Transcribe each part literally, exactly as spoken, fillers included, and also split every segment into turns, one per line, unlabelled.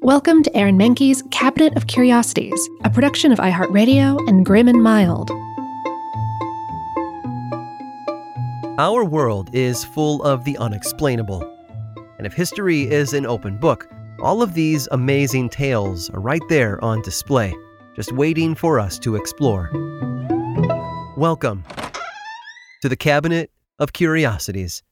Welcome to Aaron Mahnke's Cabinet of Curiosities, a production of iHeartRadio and Grim and Mild.
Our world is full of the unexplainable. And if history is an open book, all of these amazing tales are right there on display, just waiting for us to explore. Welcome to the Cabinet of Curiosities.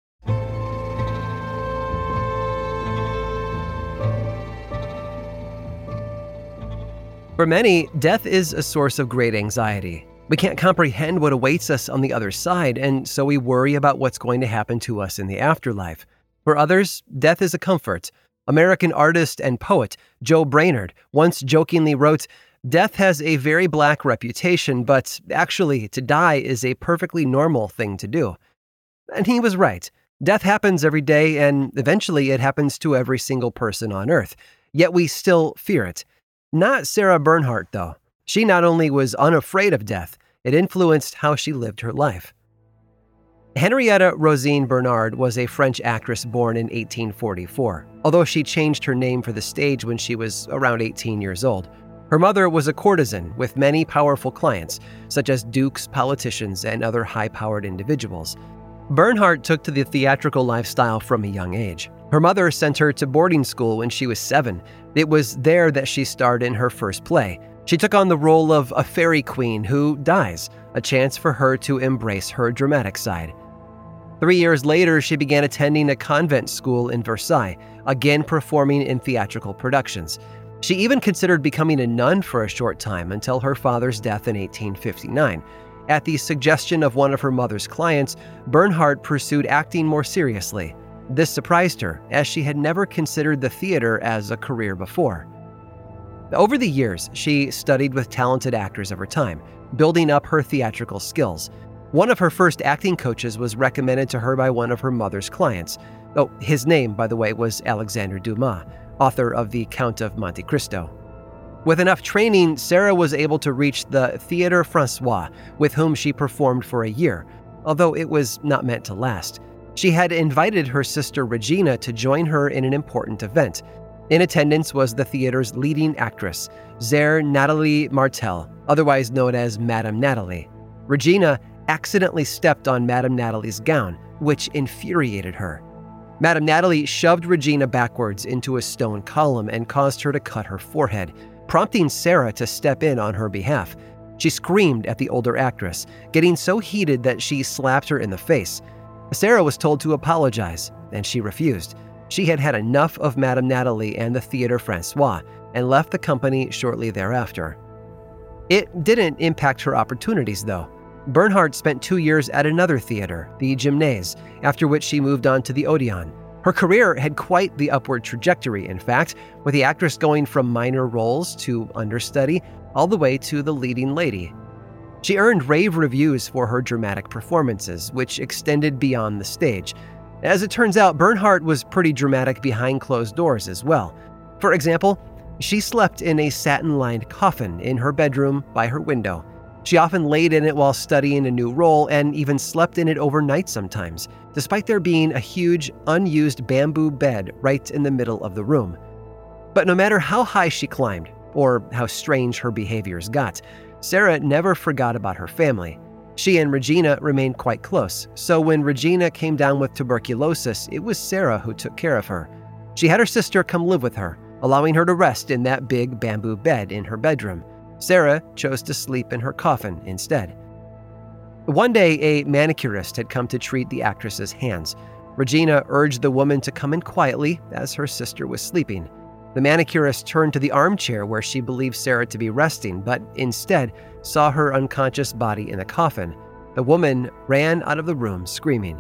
For many, death is a source of great anxiety. We can't comprehend what awaits us on the other side, and so we worry about what's going to happen to us in the afterlife. For others, death is a comfort. American artist and poet Joe Brainerd once jokingly wrote, "Death has a very black reputation, but actually, to die is a perfectly normal thing to do." And he was right. Death happens every day, and eventually it happens to every single person on Earth. Yet we still fear it. Not Sarah Bernhardt, though. She not only was unafraid of death, it influenced how she lived her life. Henrietta Rosine Bernard was a French actress born in eighteen forty-four, although she changed her name for the stage when she was around eighteen years old. Her mother was a courtesan with many powerful clients, such as dukes, politicians, and other high-powered individuals. Bernhardt took to the theatrical lifestyle from a young age. Her mother sent her to boarding school when she was seven. It was there that she starred in her first play. She took on the role of a fairy queen who dies, a chance for her to embrace her dramatic side. Three years later, she began attending a convent school in Versailles, again performing in theatrical productions. She even considered becoming a nun for a short time until her father's death in eighteen fifty-nine. At the suggestion of one of her mother's clients, Bernhardt pursued acting more seriously. This surprised her, as she had never considered the theater as a career before. Over the years, she studied with talented actors of her time, building up her theatrical skills. One of her first acting coaches was recommended to her by one of her mother's clients. Oh, his name, by the way, was Alexandre Dumas, author of The Count of Monte Cristo. With enough training, Sarah was able to reach the Théâtre Français, with whom she performed for a year, although it was not meant to last. She had invited her sister Regina to join her in an important event. In attendance was the theater's leading actress, Zère Nathalie Martel, otherwise known as Madame Natalie. Regina accidentally stepped on Madame Natalie's gown, which infuriated her. Madame Natalie shoved Regina backwards into a stone column and caused her to cut her forehead, prompting Sarah to step in on her behalf. She screamed at the older actress, getting so heated that she slapped her in the face. Sarah was told to apologize, and she refused. She had had enough of Madame Natalie and the Théâtre Français and left the company shortly thereafter. It didn't impact her opportunities, though. Bernhardt spent two years at another theater, the Gymnase, after which she moved on to the Odeon. Her career had quite the upward trajectory, in fact, with the actress going from minor roles to understudy all the way to the leading lady. She earned rave reviews for her dramatic performances, which extended beyond the stage. As it turns out, Bernhardt was pretty dramatic behind closed doors as well. For example, she slept in a satin-lined coffin in her bedroom by her window. She often laid in it while studying a new role and even slept in it overnight sometimes, despite there being a huge, unused bamboo bed right in the middle of the room. But no matter how high she climbed, or how strange her behaviors got, Sarah never forgot about her family. She and Regina remained quite close, so when Regina came down with tuberculosis, it was Sarah who took care of her. She had her sister come live with her, allowing her to rest in that big bamboo bed in her bedroom. Sarah chose to sleep in her coffin instead. One day, a manicurist had come to treat the actress's hands. Regina urged the woman to come in quietly as her sister was sleeping. The manicurist turned to the armchair where she believed Sarah to be resting, but instead saw her unconscious body in a coffin. The woman ran out of the room screaming.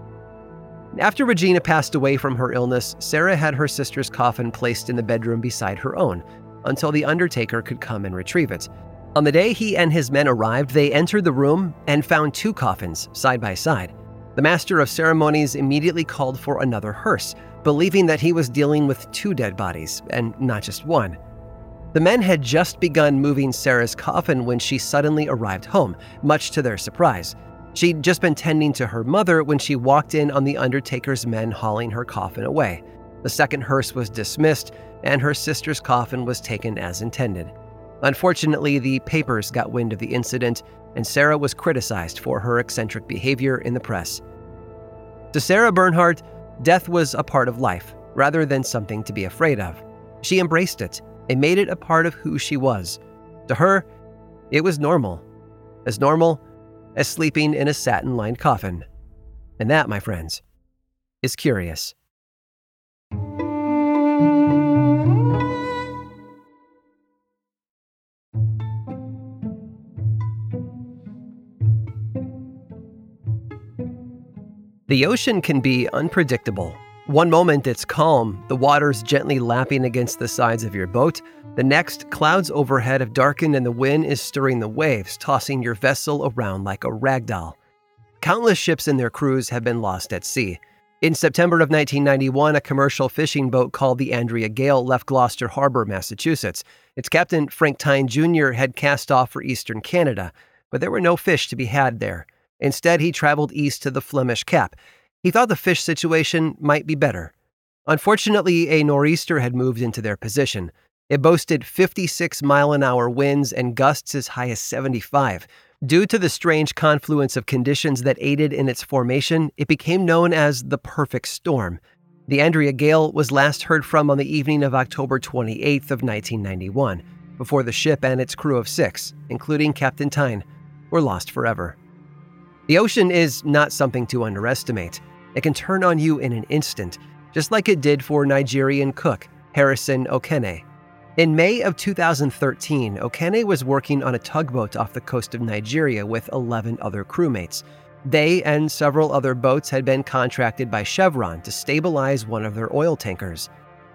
After Regina passed away from her illness, Sarah had her sister's coffin placed in the bedroom beside her own, until the undertaker could come and retrieve it. On the day he and his men arrived, they entered the room and found two coffins side by side. The master of ceremonies immediately called for another hearse, believing that he was dealing with two dead bodies and not just one. The men had just begun moving Sarah's coffin when she suddenly arrived home, much to their surprise. She'd just been tending to her mother when she walked in on the undertaker's men hauling her coffin away. The second hearse was dismissed, and her sister's coffin was taken as intended. Unfortunately, the papers got wind of the incident, and Sarah was criticized for her eccentric behavior in the press. To Sarah Bernhardt, death was a part of life, rather than something to be afraid of. She embraced it and made it a part of who she was. To her, it was normal. As normal as sleeping in a satin-lined coffin. And that, my friends, is curious. The ocean can be unpredictable. One moment it's calm, the water's gently lapping against the sides of your boat. The next, clouds overhead have darkened and the wind is stirring the waves, tossing your vessel around like a rag doll. Countless ships and their crews have been lost at sea. In September of nineteen ninety-one, a commercial fishing boat called the Andrea Gale left Gloucester Harbor, Massachusetts. Its captain, Frank Tyne Junior, had cast off for eastern Canada, but there were no fish to be had there. Instead, he traveled east to the Flemish Cap. He thought the fish situation might be better. Unfortunately, a nor'easter had moved into their position. It boasted fifty-six mile an hour winds and gusts as high as seventy-five. Due to the strange confluence of conditions that aided in its formation, it became known as the perfect storm. The Andrea Gale was last heard from on the evening of October twenty-eighth of nineteen ninety-one, before the ship and its crew of six, including Captain Tyne, were lost forever. The ocean is not something to underestimate. It can turn on you in an instant, just like it did for Nigerian cook Harrison Okene. In May of two thousand thirteen, Okene was working on a tugboat off the coast of Nigeria with eleven other crewmates. They and several other boats had been contracted by Chevron to stabilize one of their oil tankers.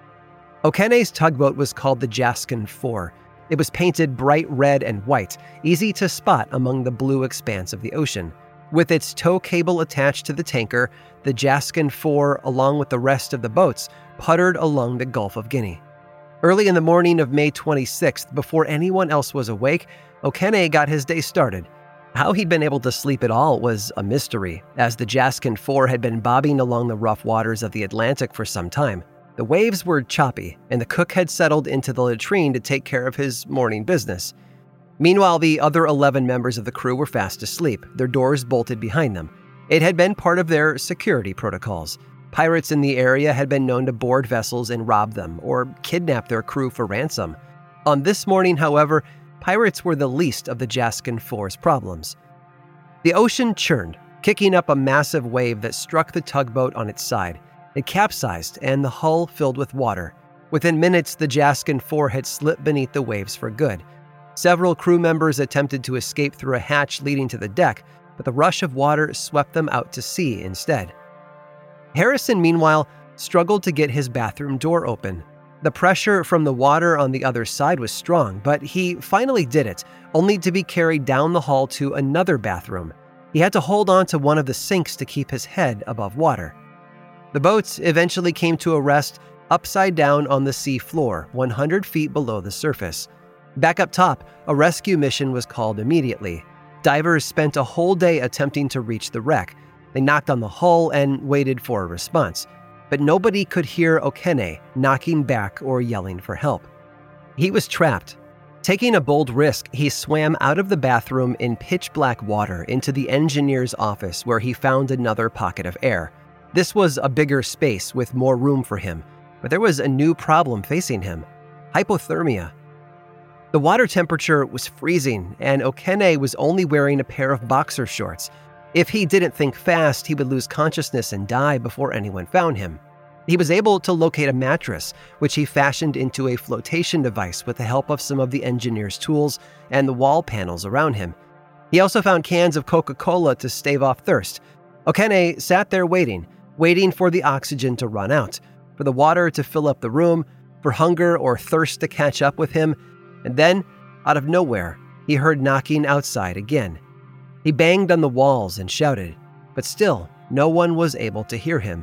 Okene's tugboat was called the Jaskin four. It was painted bright red and white, easy to spot among the blue expanse of the ocean. With its tow cable attached to the tanker, the Jaskin four, along with the rest of the boats, puttered along the Gulf of Guinea. Early in the morning of May twenty-sixth, before anyone else was awake, Okene got his day started. How he'd been able to sleep at all was a mystery, as the Jaskin four had been bobbing along the rough waters of the Atlantic for some time. The waves were choppy, and the cook had settled into the latrine to take care of his morning business. Meanwhile, the other eleven members of the crew were fast asleep, their doors bolted behind them. It had been part of their security protocols. Pirates in the area had been known to board vessels and rob them, or kidnap their crew for ransom. On this morning, however, pirates were the least of the Jaskin four's problems. The ocean churned, kicking up a massive wave that struck the tugboat on its side. It capsized, and the hull filled with water. Within minutes, the Jaskin four had slipped beneath the waves for good. Several crew members attempted to escape through a hatch leading to the deck, but the rush of water swept them out to sea instead. Harrison, meanwhile, struggled to get his bathroom door open. The pressure from the water on the other side was strong, but he finally did it, only to be carried down the hall to another bathroom. He had to hold on to one of the sinks to keep his head above water. The boat eventually came to a rest upside down on the sea floor, one hundred feet below the surface. Back up top, a rescue mission was called immediately. Divers spent a whole day attempting to reach the wreck. They knocked on the hull and waited for a response, but nobody could hear Okene knocking back or yelling for help. He was trapped. Taking a bold risk, he swam out of the bathroom in pitch-black water into the engineer's office, where he found another pocket of air. This was a bigger space with more room for him, but there was a new problem facing him: hypothermia. The water temperature was freezing, and Okene was only wearing a pair of boxer shorts. If he didn't think fast, he would lose consciousness and die before anyone found him. He was able to locate a mattress, which he fashioned into a flotation device with the help of some of the engineer's tools and the wall panels around him. He also found cans of Coca-Cola to stave off thirst. Okene sat there waiting, waiting for the oxygen to run out, for the water to fill up the room, for hunger or thirst to catch up with him. And then, out of nowhere, he heard knocking outside again. He banged on the walls and shouted, but still, no one was able to hear him.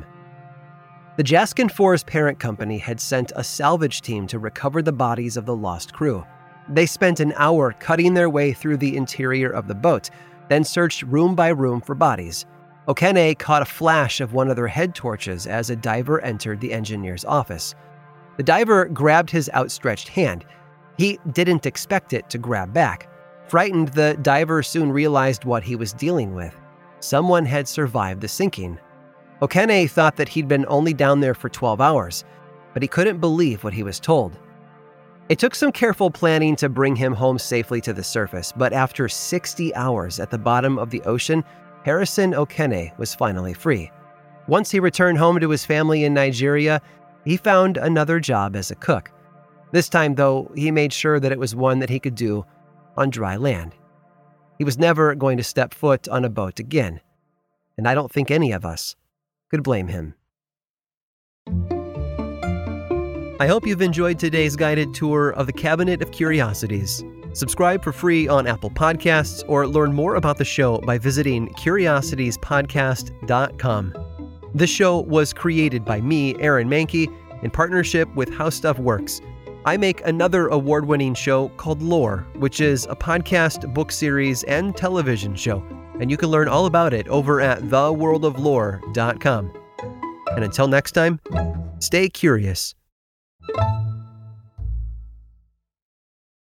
The Jaskin four's parent company had sent a salvage team to recover the bodies of the lost crew. They spent an hour cutting their way through the interior of the boat, then searched room by room for bodies. Okene caught a flash of one of their head torches as a diver entered the engineer's office. The diver grabbed his outstretched hand. He didn't expect it to grab back. Frightened, the diver soon realized what he was dealing with. Someone had survived the sinking. Okene thought that he'd been only down there for twelve hours, but he couldn't believe what he was told. It took some careful planning to bring him home safely to the surface, but after sixty hours at the bottom of the ocean, Harrison Okene was finally free. Once he returned home to his family in Nigeria, he found another job as a cook. This time, though, he made sure that it was one that he could do on dry land. He was never going to step foot on a boat again, and I don't think any of us could blame him. I hope you've enjoyed today's guided tour of the Cabinet of Curiosities. Subscribe for free on Apple Podcasts or learn more about the show by visiting curiosities podcast dot com. This show was created by me, Aaron Mahnke, in partnership with How Stuff Works. I make another award-winning show called Lore, which is a podcast, book series, and television show, and you can learn all about it over at the world of lore dot com. And until next time, stay curious.